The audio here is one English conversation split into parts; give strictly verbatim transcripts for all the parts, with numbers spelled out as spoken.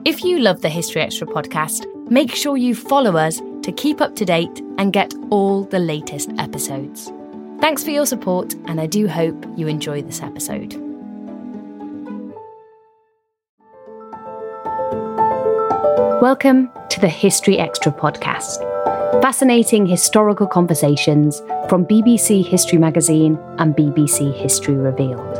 If you love the History Extra podcast, make sure you follow us to keep up to date and get all the latest episodes. Thanks for your support, and I do hope you enjoy this episode. Welcome to the History Extra podcast. Fascinating historical conversations from B B C History Magazine and B B C History Revealed.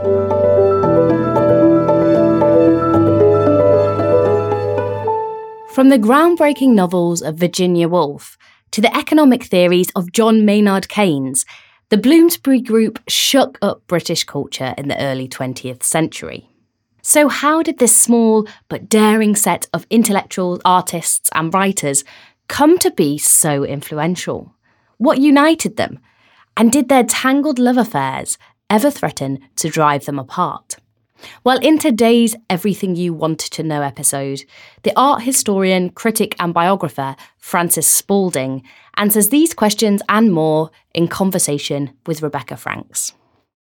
From the groundbreaking novels of Virginia Woolf to the economic theories of John Maynard Keynes, the Bloomsbury Group shook up British culture in the early twentieth century. So how did this small but daring set of intellectuals, artists and writers come to be so influential? What united them? And did their tangled love affairs ever threaten to drive them apart? Well, in today's Everything You Wanted to Know episode, the art historian, critic and biographer Frances Spalding answers these questions and more in conversation with Rebecca Franks.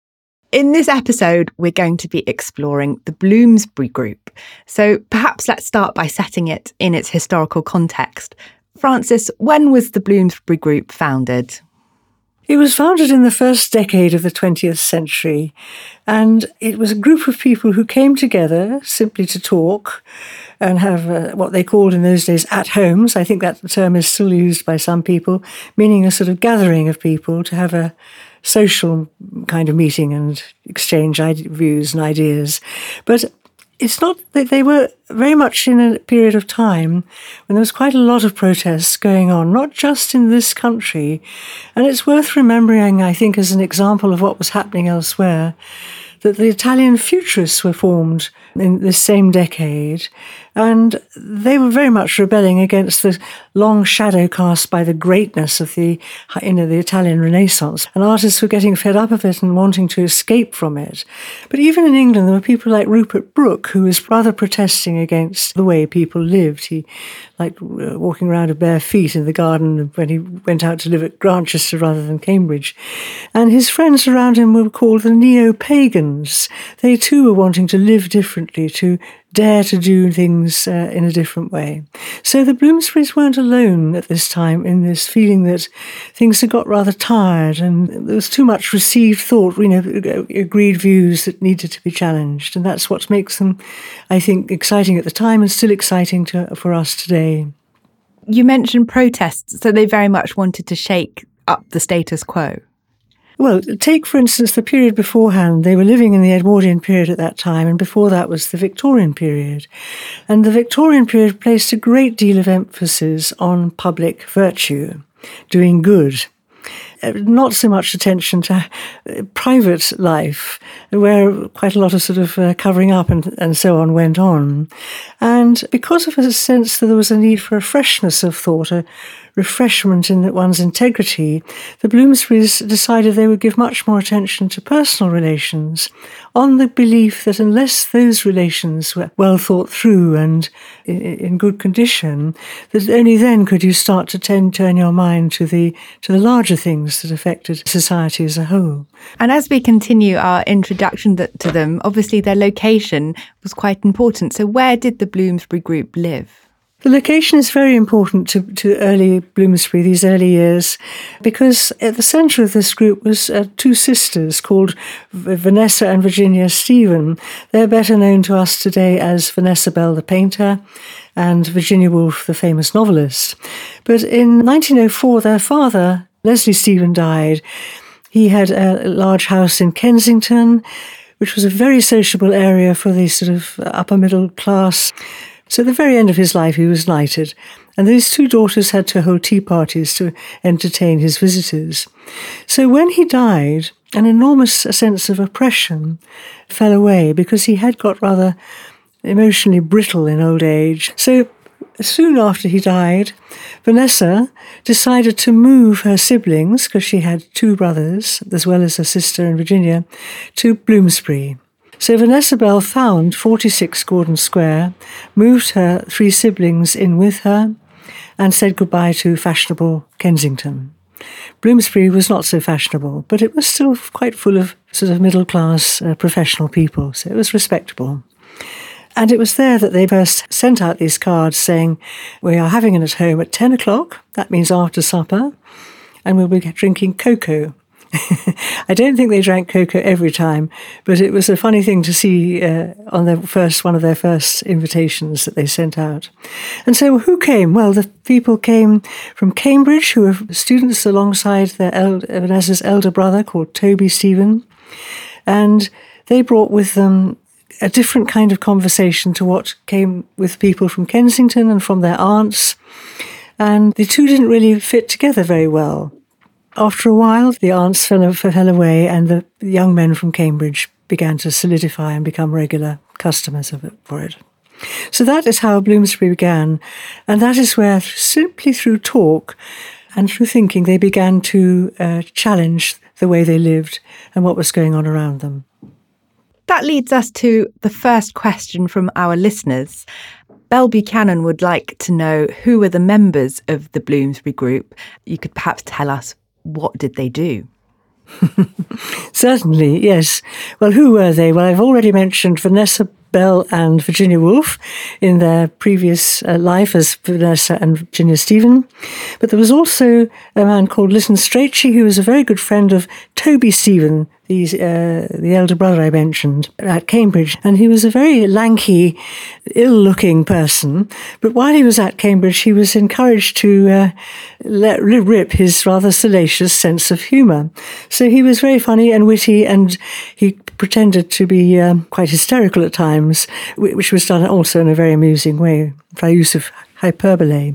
In this episode, we're going to be exploring the Bloomsbury Group. So perhaps let's start by setting it in its historical context. Frances, when was the Bloomsbury Group founded? It was founded in the first decade of the twentieth century, and it was a group of people who came together simply to talk and have uh, what they called in those days at-homes. I think that term is still used by some people, meaning a sort of gathering of people to have a social kind of meeting and exchange ide- views and ideas. But it's not that they were very much in a period of time when there was quite a lot of protests going on, not just in this country. And it's worth remembering, I think, as an example of what was happening elsewhere, that the Italian Futurists were formed in this same decade, and they were very much rebelling against the long shadow cast by the greatness of the, you know, the Italian Renaissance. And artists were getting fed up of it and wanting to escape from it. But even in England, there were people like Rupert Brooke, who was rather protesting against the way people lived. He liked walking around with bare feet in the garden when he went out to live at Grantchester rather than Cambridge. And his friends around him were called the neo-pagans. They too were wanting to live differently, to dare to do things uh, in a different way. So the Bloomsburys weren't alone at this time in this feeling that things had got rather tired and there was too much received thought, you know, agreed views that needed to be challenged. And that's what makes them, I think, exciting at the time and still exciting to, for us today. You mentioned protests, so they very much wanted to shake up the status quo. Well, take, for instance, the period beforehand. They were living in the Edwardian period at that time, and before that was the Victorian period. And the Victorian period placed a great deal of emphasis on public virtue, doing good. Not so much attention to private life, where quite a lot of sort of uh, covering up and, and so on went on. And because of a sense that there was a need for a freshness of thought, a refreshment in one's integrity, the Bloomsburys decided they would give much more attention to personal relations, on the belief that unless those relations were well thought through and in good condition, that only then could you start to tend, turn your mind to the to the larger things that affected society as a whole. And as we continue our introduction to them, obviously their location was quite important. So where did the Bloomsbury Group live? The location is very important to, to early Bloomsbury, these early years, because at the centre of this group was uh, two sisters called Vanessa and Virginia Stephen. They're better known to us today as Vanessa Bell, the painter, and Virginia Woolf, the famous novelist. But in nineteen oh four, their father, Leslie Stephen, died. He had a large house in Kensington, which was a very sociable area for the sort of upper middle class. So at the very end of his life, he was knighted, and these two daughters had to hold tea parties to entertain his visitors. So when he died, an enormous sense of oppression fell away because he had got rather emotionally brittle in old age. So soon after he died, Vanessa decided to move her siblings, because she had two brothers, as well as her sister in Virginia, to Bloomsbury. So Vanessa Bell found forty-six Gordon Square, moved her three siblings in with her, and said goodbye to fashionable Kensington. Bloomsbury was not so fashionable, but it was still quite full of sort of middle-class uh, professional people, so it was respectable. And it was there that they first sent out these cards saying, we are having it at home at ten o'clock, that means after supper, and we'll be drinking cocoa. I don't think they drank cocoa every time, but it was a funny thing to see uh, on their first one of their first invitations that they sent out. And so who came? Well, the people came from Cambridge, who were students alongside their el- Vanessa's elder brother called Toby Stephen, and they brought with them a different kind of conversation to what came with people from Kensington and from their aunts, and the two didn't really fit together very well. After a while, the aunts fell, fell away, and the young men from Cambridge began to solidify and become regular customers of it, for it. So that is how Bloomsbury began, and that is where, simply through talk and through thinking, they began to uh, challenge the way they lived and what was going on around them. That leads us to the first question from our listeners. Belle Buchanan would like to know who were the members of the Bloomsbury Group. You could perhaps tell us, what did they do? Certainly, yes. Well, who were they? Well, I've already mentioned Vanessa Bell and Virginia Woolf in their previous uh, life as Vanessa and Virginia Stephen. But there was also a man called Lytton Strachey, who was a very good friend of Toby Stephen, the, uh, the elder brother I mentioned, at Cambridge. And he was a very lanky, ill-looking person. But while he was at Cambridge, he was encouraged to uh, let rip his rather salacious sense of humour. So he was very funny and witty, and he pretended to be um, quite hysterical at times, which was done also in a very amusing way, by use of hyperbole.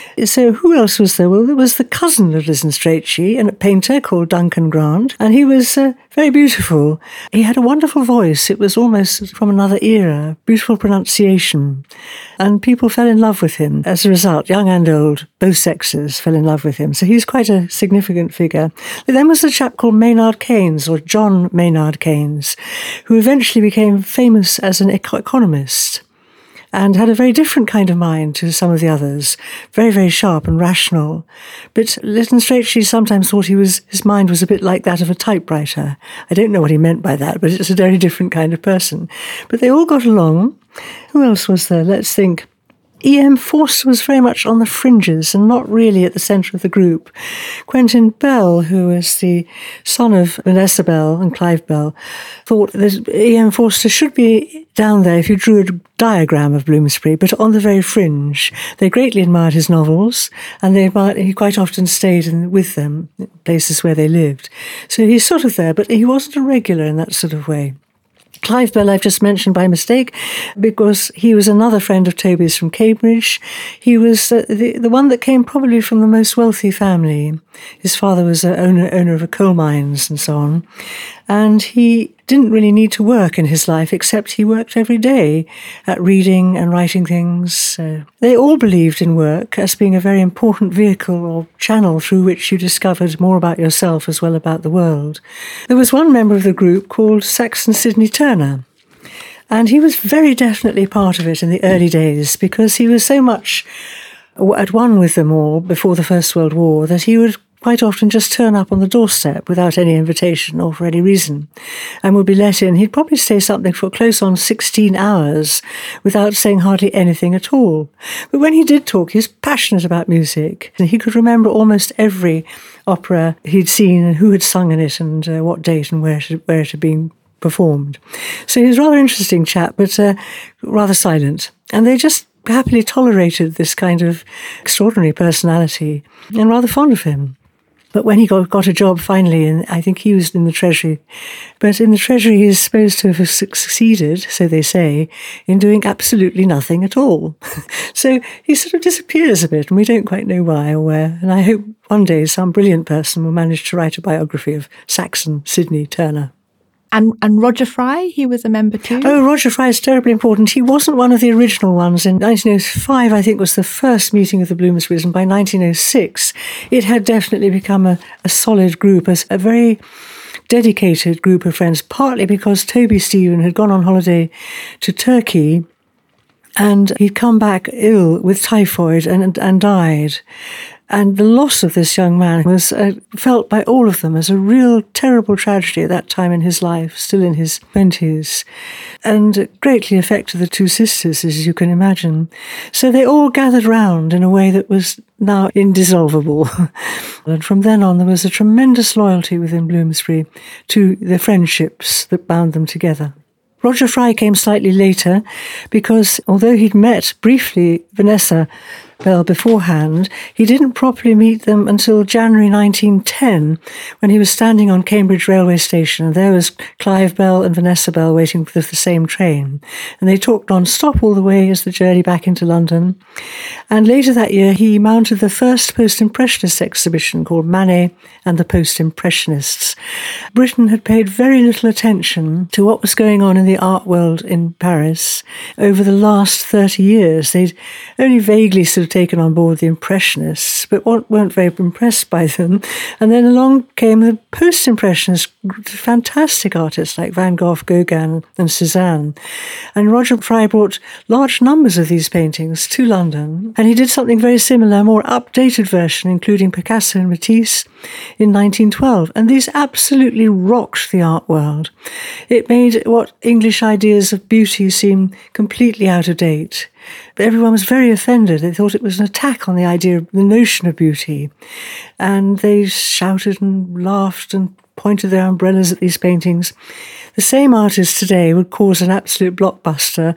So who else was there? Well, there was the cousin of Lytton Strachey, a painter called Duncan Grant, and he was uh, very beautiful. He had a wonderful voice. It was almost from another era, beautiful pronunciation, and people fell in love with him. As a result, young and old, both sexes fell in love with him. So he's quite a significant figure. But then was a chap called Maynard Keynes, or John Maynard Keynes, who eventually became famous as an eco- economist. And had a very different kind of mind to some of the others, very, very sharp and rational. But Lytton Strachey sometimes thought he was his mind was a bit like that of a typewriter. I don't know what he meant by that, but it's a very different kind of person. But they all got along. Who else was there? Let's think. E M Forster was very much on the fringes and not really at the centre of the group. Quentin Bell, who was the son of Vanessa Bell and Clive Bell, thought that E M Forster should be down there if you drew a diagram of Bloomsbury, but on the very fringe. They greatly admired his novels, and they admired, he quite often stayed in, with them, in places where they lived. So he's sort of there, but he wasn't a regular in that sort of way. Clive Bell I've just mentioned by mistake because he was another friend of Toby's from Cambridge. He was uh, the, the one that came probably from the most wealthy family. His father was an owner, owner of a coal mines and so on. And he didn't really need to work in his life, except he worked every day at reading and writing things. Uh, they all believed in work as being a very important vehicle or channel through which you discovered more about yourself as well about the world. There was one member of the group called Saxon Sidney Turner, and he was very definitely part of it in the early days because he was so much at one with them all before the First World War that he would quite often just turn up on the doorstep without any invitation or for any reason, and would be let in. He'd probably say something for close on sixteen hours without saying hardly anything at all. But when he did talk, he was passionate about music, and he could remember almost every opera he'd seen and who had sung in it and uh, what date and where it, where it had been performed. So he was a rather interesting chap, but uh, rather silent. And they just happily tolerated this kind of extraordinary personality and rather fond of him. But when he got, got a job finally, and I think he was in the Treasury, but in the Treasury he is supposed to have succeeded, so they say, in doing absolutely nothing at all. So he sort of disappears a bit, and we don't quite know why or where. And I hope one day some brilliant person will manage to write a biography of Saxon Sidney Turner. And and Roger Fry, he was a member too? Oh, Roger Fry is terribly important. He wasn't one of the original ones. In nineteen oh five, I think, was the first meeting of the Bloomsburys, and by nineteen oh six, it had definitely become a, a solid group, as a very dedicated group of friends, partly because Toby Stephen had gone on holiday to Turkey, and he'd come back ill with typhoid and, and died. And the loss of this young man was uh, felt by all of them as a real terrible tragedy at that time in his life, still in his twenties, and greatly affected the two sisters, as you can imagine. So they all gathered round in a way that was now indissoluble. And from then on, there was a tremendous loyalty within Bloomsbury to the friendships that bound them together. Roger Fry came slightly later because although he'd met briefly Vanessa Bell beforehand, he didn't properly meet them until January nineteen ten, when he was standing on Cambridge railway station, and there was Clive Bell and Vanessa Bell waiting for the same train. And they talked non-stop all the way as the journey back into London. And later that year, he mounted the first post-impressionist exhibition called Manet and the Post-Impressionists. Britain had paid very little attention to what was going on in the art world in Paris over the last thirty years. They'd only vaguely sort of taken on board the Impressionists, but weren't very impressed by them. And then along came the Post-Impressionists, fantastic artists like Van Gogh, Gauguin and Cézanne. And Roger Fry brought large numbers of these paintings to London, and he did something very similar, a more updated version, including Picasso and Matisse in nineteen twelve. And these absolutely rocked the art world. It made what English ideas of beauty seem completely out of date. But everyone was very offended. They thought it was an attack on the idea of the notion of beauty. And they shouted and laughed and pointed their umbrellas at these paintings. The same artists today would cause an absolute blockbuster,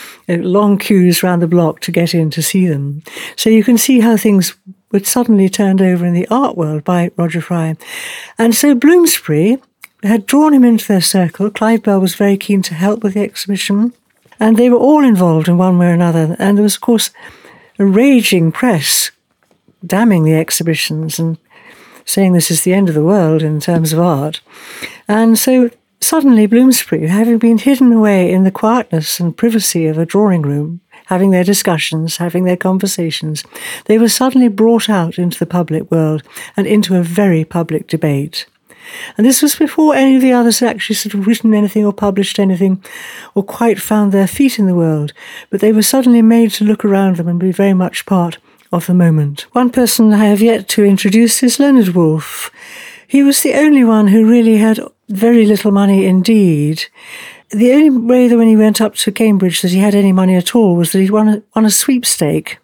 long queues round the block to get in to see them. So you can see how things were suddenly turned over in the art world by Roger Fry. And so Bloomsbury had drawn him into their circle. Clive Bell was very keen to help with the exhibition. And they were all involved in one way or another. And there was, of course, a raging press damning the exhibitions and saying this is the end of the world in terms of art. And so suddenly Bloomsbury, having been hidden away in the quietness and privacy of a drawing room, having their discussions, having their conversations, they were suddenly brought out into the public world and into a very public debate. And this was before any of the others had actually sort of written anything or published anything or quite found their feet in the world. But they were suddenly made to look around them and be very much part of the moment. One person I have yet to introduce is Leonard Woolf. He was the only one who really had very little money indeed. The only way that when he went up to Cambridge that he had any money at all was that he won a, won a sweepstake.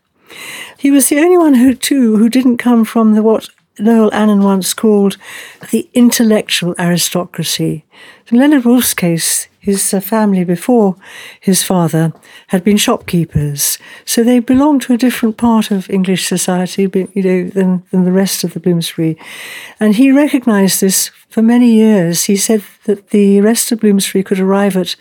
He was the only one who, too, who didn't come from the what Noel Annan once called the intellectual aristocracy. In Leonard Woolf's case, his uh, family before his father had been shopkeepers, so they belonged to a different part of English society, you know, than, than the rest of the Bloomsbury. And he recognised this for many years. He said that the rest of Bloomsbury could arrive at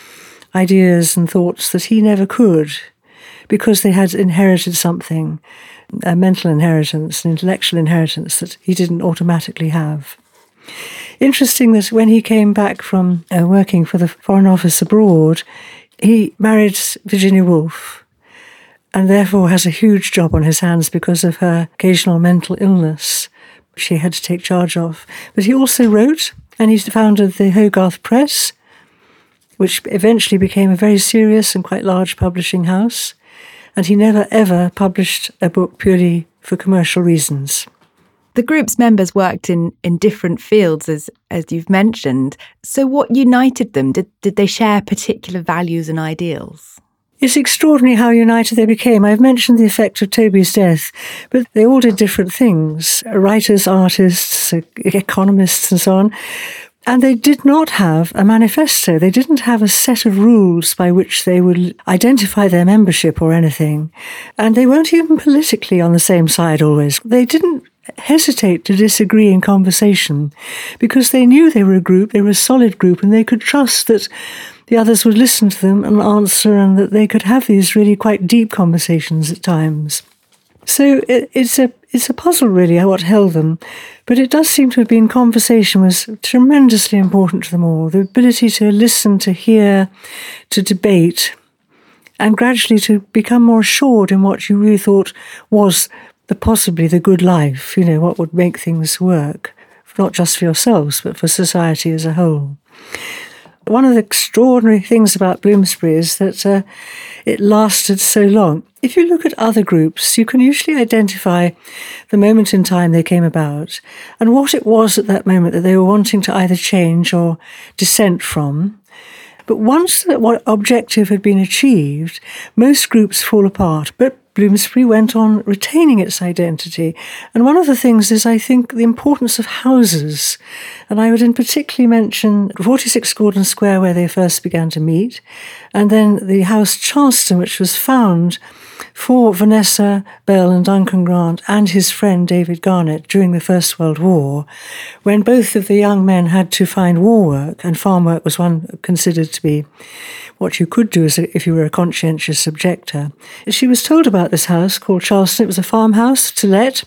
ideas and thoughts that he never could, because they had inherited something, a mental inheritance, an intellectual inheritance that he didn't automatically have. Interesting that when he came back from uh, working for the Foreign Office abroad, he married Virginia Woolf and therefore has a huge job on his hands because of her occasional mental illness she had to take charge of. But he also wrote, and he founded the Hogarth Press, which eventually became a very serious and quite large publishing house. And he never, ever published a book purely for commercial reasons. The group's members worked in, in different fields, as as you've mentioned. So what united them? Did, did they share particular values and ideals? It's extraordinary how united they became. I've mentioned the effect of Toby's death, but they all did different things. Writers, artists, economists and so on. And they did not have a manifesto. They didn't have a set of rules by which they would identify their membership or anything. And they weren't even politically on the same side always. They didn't hesitate to disagree in conversation because they knew they were a group, they were a solid group, and they could trust that the others would listen to them and answer, and that they could have these really quite deep conversations at times. So it, it's a it's a puzzle, really, what held them. But it does seem to have been conversation was tremendously important to them all. The ability to listen, to hear, to debate, and gradually to become more assured in what you really thought was the possibly the good life, you know, what would make things work, not just for yourselves, but for society as a whole. One of the extraordinary things about Bloomsbury is that uh, it lasted so long. If you look at other groups, you can usually identify the moment in time they came about and what it was at that moment that they were wanting to either change or dissent from. But once that what objective had been achieved, most groups fall apart. But Bloomsbury went on retaining its identity. And one of the things is, I think, the importance of houses. And I would in particular mention forty-six Gordon Square, where they first began to meet, and then the house Charleston, which was found for Vanessa Bell and Duncan Grant and his friend David Garnett during the First World War, when both of the young men had to find war work, and farm work was one considered to be what you could do as a, if you were a conscientious objector. She was told about this house called Charleston. It was a farmhouse to let,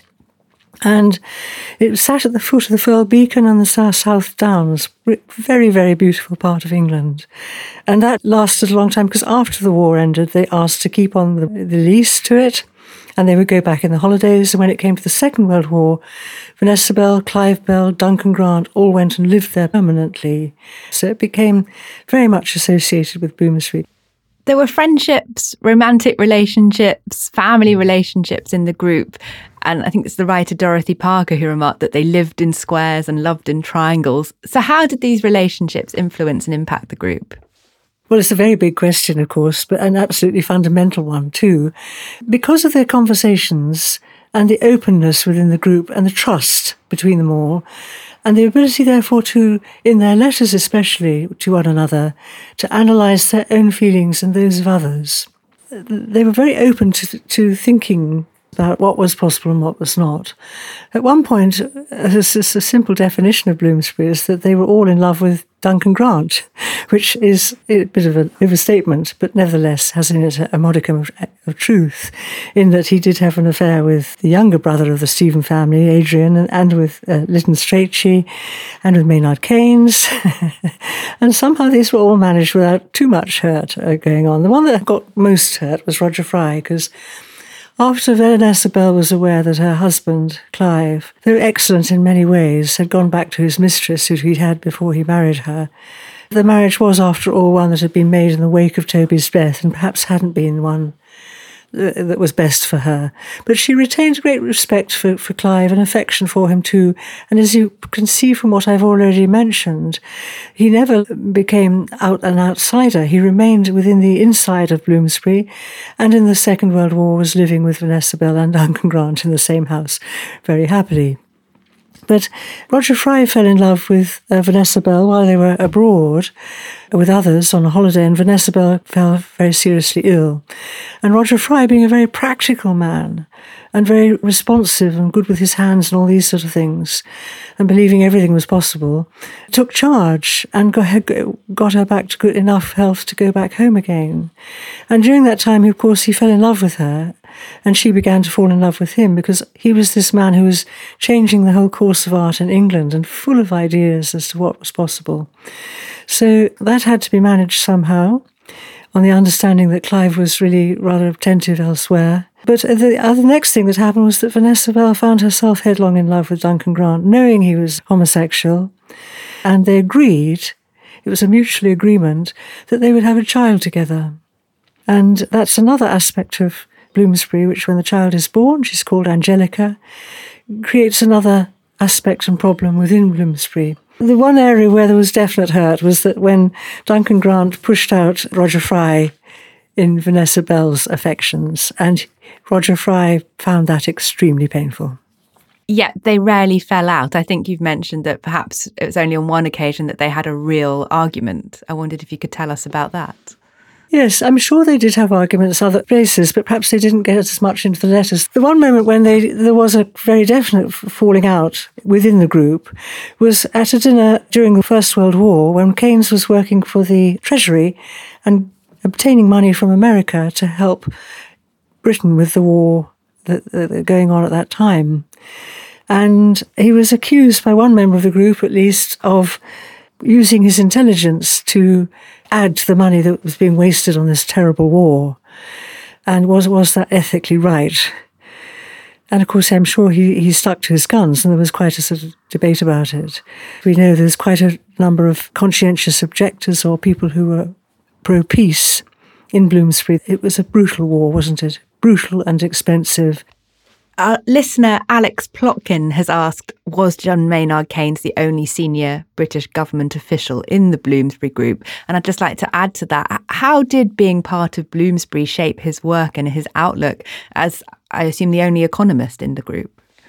and it sat at the foot of the Firle Beacon and the South Downs, very, very beautiful part of England. And that lasted a long time because after the war ended, they asked to keep on the, the lease to it, and they would go back in the holidays. And when it came to the Second World War, Vanessa Bell, Clive Bell, Duncan Grant all went and lived there permanently. So it became very much associated with Bloomsbury. There were friendships, romantic relationships, family relationships in the group. And I think it's the writer Dorothy Parker who remarked that they lived in squares and loved in triangles. So how did these relationships influence and impact the group? Well, it's a very big question, of course, but an absolutely fundamental one too. Because of their conversations and the openness within the group and the trust between them all, and the ability, therefore, to, in their letters especially to one another, to analyse their own feelings and those of others, they were very open to, to thinking about what was possible and what was not. At one point, a, a simple definition of Bloomsbury is that they were all in love with Duncan Grant, which is a bit of an overstatement, but nevertheless has in it a modicum of, of truth, in that he did have an affair with the younger brother of the Stephen family, Adrian, and, and with uh, Lytton Strachey, and with Maynard Keynes. And somehow these were all managed without too much hurt uh, going on. The one that got most hurt was Roger Fry, because after Vanessa Bell was aware that her husband, Clive, though excellent in many ways, had gone back to his mistress, who he'd had before he married her, the marriage was, after all, one that had been made in the wake of Toby's death, and perhaps hadn't been one that was best for her. But she retained great respect for, for Clive and affection for him too. And as you can see from what I've already mentioned, he never became out an outsider. He remained within the inside of Bloomsbury, and in the Second World War was living with Vanessa Bell and Duncan Grant in the same house very happily. But Roger Fry fell in love with uh, Vanessa Bell while they were abroad with others on a holiday, and Vanessa Bell fell very seriously ill. And Roger Fry, being a very practical man and very responsive and good with his hands and all these sort of things, and believing everything was possible, took charge and got, got her back to good enough health to go back home again. And during that time, of course, he fell in love with her, and she began to fall in love with him, because he was this man who was changing the whole course of art in England and full of ideas as to what was possible. So that had to be managed somehow, on the understanding that Clive was really rather attentive elsewhere. But the other next thing that happened was that Vanessa Bell found herself headlong in love with Duncan Grant, knowing he was homosexual, and they agreed, it was a mutual agreement, that they would have a child together. And that's another aspect of Bloomsbury, which when the child is born, she's called Angelica, creates another aspect and problem within Bloomsbury. The one area where there was definite hurt was that when Duncan Grant pushed out Roger Fry in Vanessa Bell's affections, and Roger Fry found that extremely painful. Yet they rarely fell out. I think you've mentioned that perhaps it was only on one occasion that they had a real argument. I wondered if you could tell us about that. Yes, I'm sure they did have arguments other places, but perhaps they didn't get as much into the letters. The one moment when they there was a very definite falling out within the group was at a dinner during the First World War, when Keynes was working for the Treasury and obtaining money from America to help Britain with the war that, that going on at that time. And he was accused by one member of the group, at least, of using his intelligence to add to the money that was being wasted on this terrible war. And was was that ethically right? And of course, I'm sure he, he stuck to his guns, and there was quite a sort of debate about it. We know there's quite a number of conscientious objectors or people who were pro-peace in Bloomsbury. It was a brutal war, wasn't it? Brutal and expensive. Our listener Alex Plotkin has asked, was John Maynard Keynes the only senior British government official in the Bloomsbury Group? And I'd just like to add to that, how did being part of Bloomsbury shape his work and his outlook as, I assume, the only economist in the group?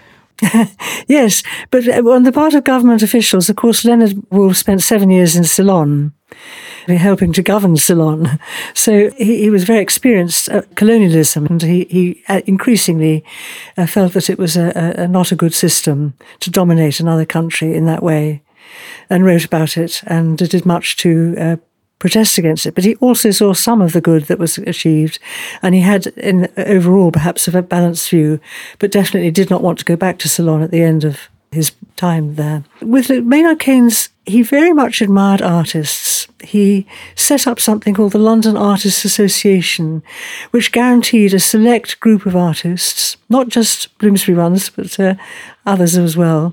Yes, but on the part of government officials, of course, Leonard Woolf spent seven years in Ceylon, helping to govern Ceylon. So he, he was very experienced at colonialism, and he, he increasingly uh, felt that it was a, a, not a good system to dominate another country in that way, and wrote about it and did much to uh, protest against it. But he also saw some of the good that was achieved, and he had, in overall, perhaps a balanced view, but definitely did not want to go back to Ceylon at the end of his time there. With Maynard Keynes, he very much admired artists. He set up something called the London Artists Association, which guaranteed a select group of artists, not just Bloomsbury ones, but uh, others as well,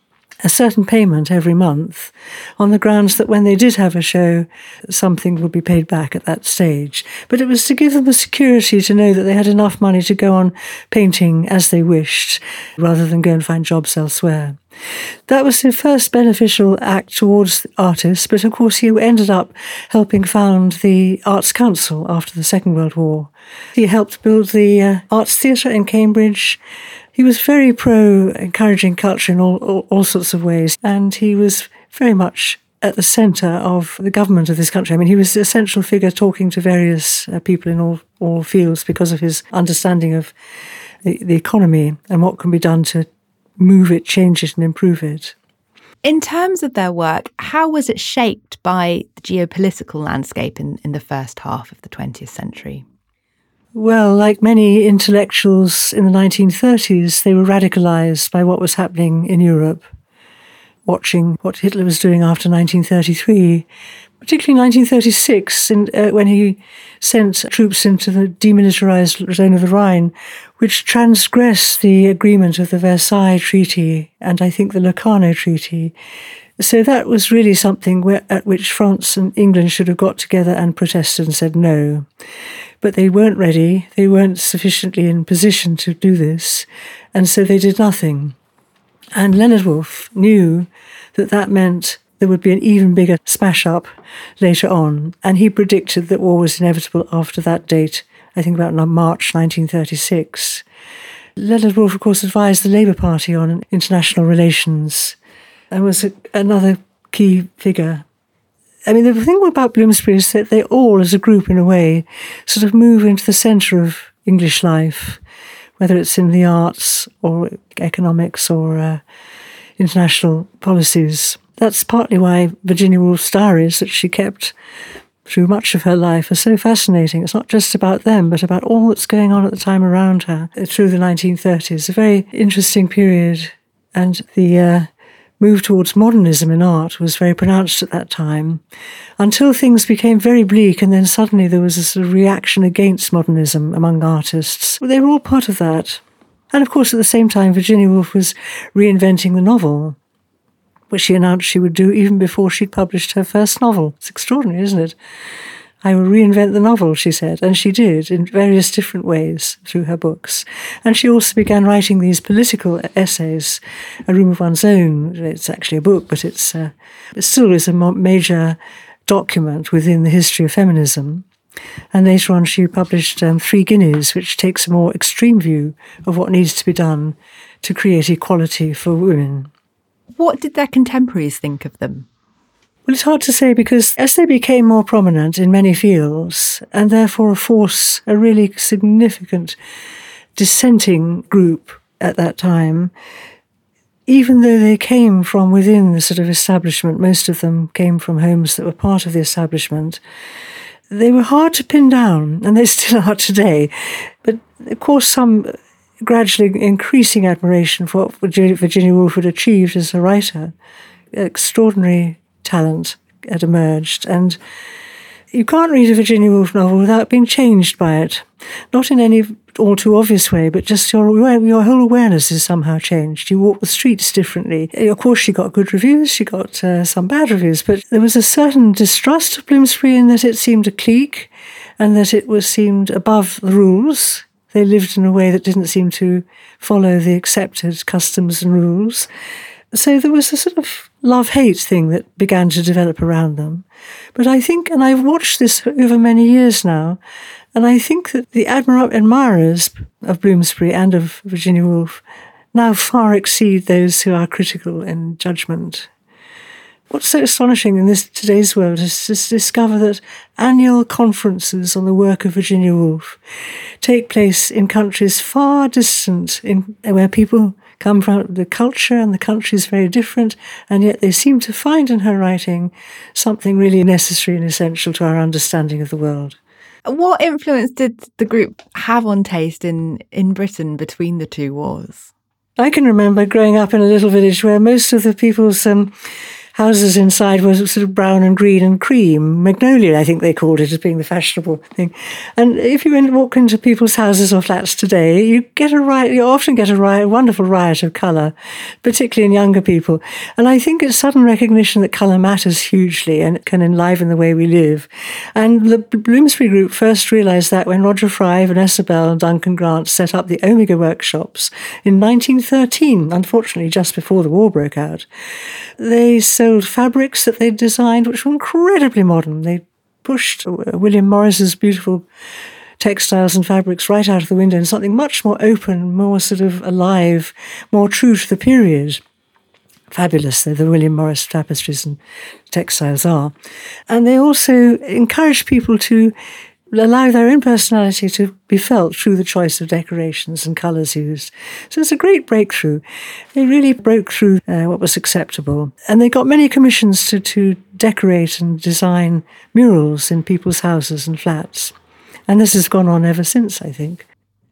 a certain payment every month on the grounds that when they did have a show, something would be paid back at that stage. But it was to give them the security to know that they had enough money to go on painting as they wished, rather than go and find jobs elsewhere. That was the first beneficial act towards artists, but of course he ended up helping found the Arts Council after the Second World War. He helped build the uh, Arts Theatre in Cambridge. He was very pro encouraging culture in all, all, all sorts of ways, and he was very much at the centre of the government of this country. I mean, he was a central figure talking to various uh, people in all, all fields because of his understanding of the, the economy and what can be done to move it, change it and improve it. In terms of their work, how was it shaped by the geopolitical landscape in, in the first half of the twentieth century? Well, like many intellectuals in the nineteen thirties, they were radicalised by what was happening in Europe, watching what Hitler was doing after nineteen thirty-three, particularly nineteen thirty-six, in, uh, when he sent troops into the demilitarised zone of the Rhine, which transgressed the agreement of the Versailles Treaty and I think the Locarno Treaty. So that was really something where, at which France and England should have got together and protested and said no. But they weren't ready, they weren't sufficiently in position to do this, and so they did nothing. And Leonard Woolf knew that that meant there would be an even bigger smash-up later on, and he predicted that war was inevitable after that date, I think about March nineteen thirty-six. Leonard Woolf, of course, advised the Labour Party on international relations and was a, another key figure. I mean, the thing about Bloomsbury is that they all, as a group in a way, sort of move into the centre of English life, whether it's in the arts or economics or uh, international policies. That's partly why Virginia Woolf's diaries that she kept through much of her life are so fascinating. It's not just about them, but about all that's going on at the time around her through the nineteen thirties. A very interesting period, and the uh, move towards modernism in art was very pronounced at that time, until things became very bleak, and then suddenly there was a sort of reaction against modernism among artists. They were all part of that. And of course, at the same time, Virginia Woolf was reinventing the novel, which she announced she would do even before she'd published her first novel. It's extraordinary, isn't it? I will reinvent the novel, she said, and she did in various different ways through her books. And she also began writing these political essays, A Room of One's Own. It's actually a book, but it's uh, it still is a major document within the history of feminism. And later on she published um, Three Guineas, which takes a more extreme view of what needs to be done to create equality for women. What did their contemporaries think of them? Well, it's hard to say, because as they became more prominent in many fields, and therefore a force, a really significant dissenting group at that time, even though they came from within the sort of establishment, most of them came from homes that were part of the establishment, they were hard to pin down, and they still are today. But of course, some gradually increasing admiration for what Virginia Woolf had achieved as a writer. Extraordinary talent had emerged, and You can't read a Virginia Woolf novel without being changed by it. Not in any all too obvious way, but just your your whole awareness is somehow changed. You walk the streets differently. Of course, she got good reviews, she got uh, some bad reviews, but there was a certain distrust of Bloomsbury in that it seemed a clique and that it was seemed above the rules. They lived in a way that didn't seem to follow the accepted customs and rules. So there was a sort of love-hate thing that began to develop around them. But I think, and I've watched this over many years now, and I think that the admira- admirers of Bloomsbury and of Virginia Woolf now far exceed those who are critical in judgment. What's so astonishing in this today's world is to discover that annual conferences on the work of Virginia Woolf take place in countries far distant, in where people come from, the culture and the country is very different, and yet they seem to find in her writing something really necessary and essential to our understanding of the world. What influence did the group have on taste in, in Britain between the two wars? I can remember growing up in a little village where most of the people's um, houses inside were sort of brown and green and cream. Magnolia, I think they called it, as being the fashionable thing. And if you walk into people's houses or flats today, you get a riot, you often get a riot, wonderful riot of colour, particularly in younger people. And I think it's sudden recognition that colour matters hugely and it can enliven the way we live. And the Bloomsbury Group first realised that when Roger Fry, Vanessa Bell and Duncan Grant set up the Omega workshops in nineteen thirteen, unfortunately just before the war broke out. They sold fabrics that they'd designed, which were incredibly modern. They pushed William Morris's beautiful textiles and fabrics right out of the window and something much more open, more sort of alive, more true to the period. Fabulous, though the William Morris tapestries and textiles are. And they also encouraged people to allow their own personality to be felt through the choice of decorations and colours used. So it's a great breakthrough. They really broke through uh, what was acceptable. And they got many commissions to, to decorate and design murals in people's houses and flats. And this has gone on ever since, I think.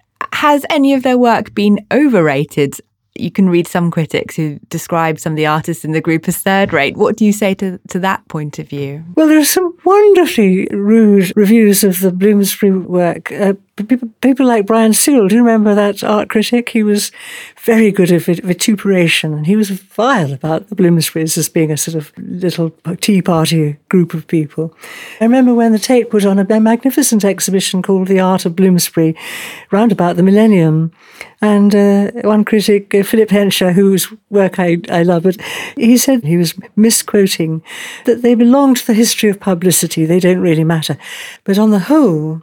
Has any of their work been overrated? You can read some critics who describe some of the artists in the group as third-rate. What do you say to, to that point of view? Well, there are some wonderfully rude reviews of the Bloomsbury work. Uh, people, people like Brian Sewell, do you remember that art critic? He was very good at vituperation, and he was vile about the Bloomsburys as being a sort of little tea party group of people. I remember when the Tate put on a magnificent exhibition called The Art of Bloomsbury, round about the millennium, and uh, one critic, uh, Philip Henshaw, whose work I, I love, but he said he was misquoting that they belong to the history of publicity, they don't really matter. But on the whole,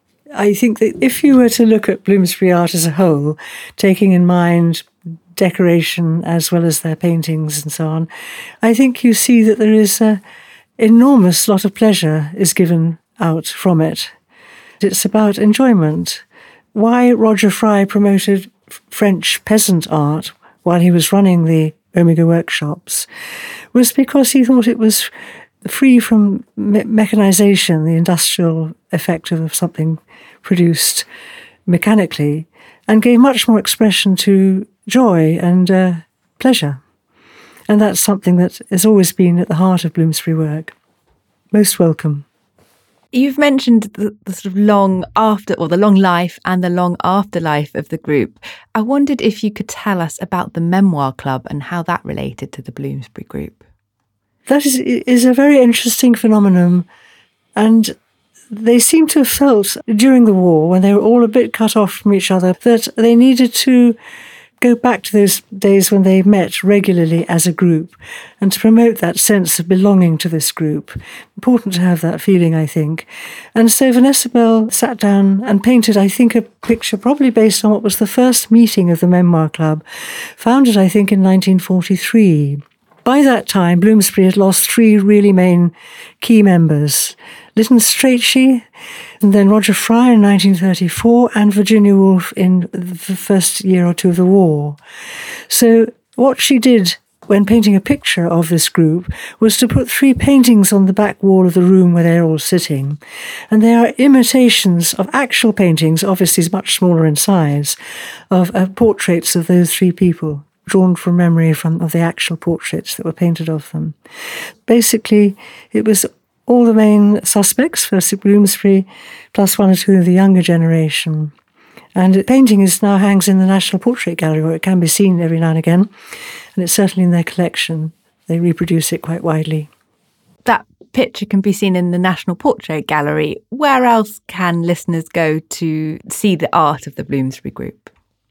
I think that if you were to look at Bloomsbury art as a whole, taking in mind decoration as well as their paintings and so on, I think you see that there is an enormous lot of pleasure is given out from it. It's about enjoyment. Why Roger Fry promoted French peasant art while he was running the Omega workshops was because he thought it was free from me- mechanization, the industrial effect of something produced mechanically, and gave much more expression to joy and uh, pleasure. And that's something that has always been at the heart of Bloomsbury work. Most welcome. You've mentioned the, the sort of long after, or the long life and the long afterlife of the group. I wondered if you could tell us about the Memoir Club and how that related to the Bloomsbury Group. That is, is a very interesting phenomenon, and they seem to have felt during the war, when they were all a bit cut off from each other, that they needed to go back to those days when they met regularly as a group and to promote that sense of belonging to this group. Important to have that feeling, I think. And so Vanessa Bell sat down and painted, I think, a picture probably based on what was the first meeting of the Memoir Club, founded, I think, in nineteen forty-three. By that time, Bloomsbury had lost three really main key members, Lytton Strachey, and then Roger Fry in nineteen thirty-four, and Virginia Woolf in the first year or two of the war. So what she did when painting a picture of this group was to put three paintings on the back wall of the room where they're all sitting. And they are imitations of actual paintings, obviously much smaller in size, of uh, portraits of those three people, drawn from memory from of the actual portraits that were painted of them. Basically, it was all the main suspects, first at Bloomsbury, plus one or two of the younger generation. And the painting is now hangs in the National Portrait Gallery, where it can be seen every now and again, and it's certainly in their collection. They reproduce it quite widely. That picture can be seen in the National Portrait Gallery. Where else can listeners go to see the art of the Bloomsbury Group?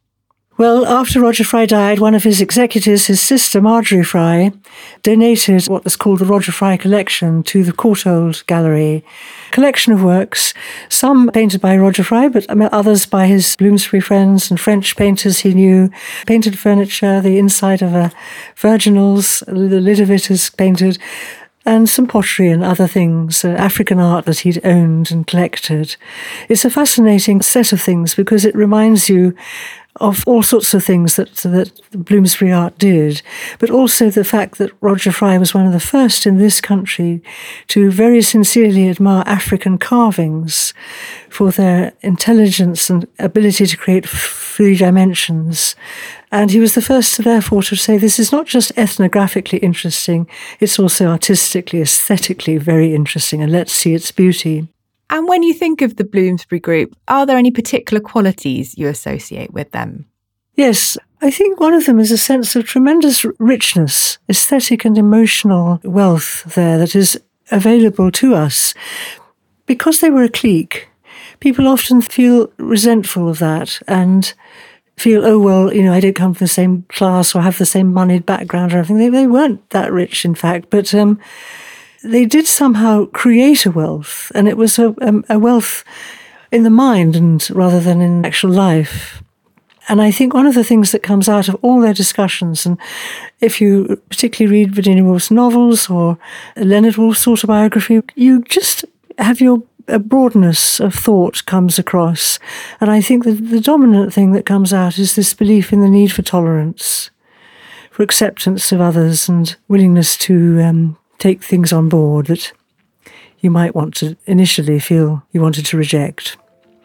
Well, after Roger Fry died, one of his executors, his sister Marjorie Fry, donated what was called the Roger Fry Collection to the Courtauld Gallery. Collection of works, some painted by Roger Fry, but others by his Bloomsbury friends and French painters he knew. Painted furniture, the inside of a virginals, the lid of it is painted, and some pottery and other things, uh, African art that he'd owned and collected. It's a fascinating set of things because it reminds you of all sorts of things that that Bloomsbury art did, but also the fact that Roger Fry was one of the first in this country to very sincerely admire African carvings for their intelligence and ability to create three dimensions. And he was the first to therefore to say this is not just ethnographically interesting, it's also artistically, aesthetically very interesting, and let's see its beauty. And when you think of the Bloomsbury Group, are there any particular qualities you associate with them? Yes, I think one of them is a sense of tremendous richness, aesthetic and emotional wealth there that is available to us. Because they were a clique, people often feel resentful of that and feel, oh, well, you know, I don't come from the same class or have the same moneyed background or anything. They, they weren't that rich, in fact, but um, they did somehow create a wealth, and it was a, a, a wealth in the mind and rather than in actual life. And I think one of the things that comes out of all their discussions, and if you particularly read Virginia Woolf's novels or Leonard Woolf's autobiography, you just have your a broadness of thought comes across. And I think that the dominant thing that comes out is this belief in the need for tolerance, for acceptance of others and willingness to um, take things on board that you might want to initially feel you wanted to reject.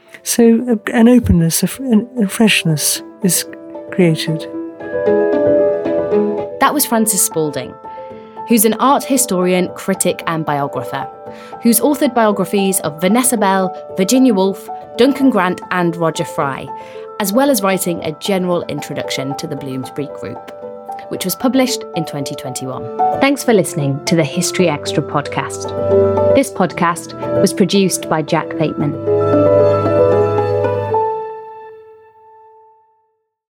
So an openness, a freshness is created. That was Frances Spalding, who's an art historian, critic and biographer, who's authored biographies of Vanessa Bell, Virginia Woolf, Duncan Grant and Roger Fry, as well as writing a general introduction to the Bloomsbury Group, which was published in twenty twenty-one. Thanks for listening to the History Extra podcast. This podcast was produced by Jack Bateman.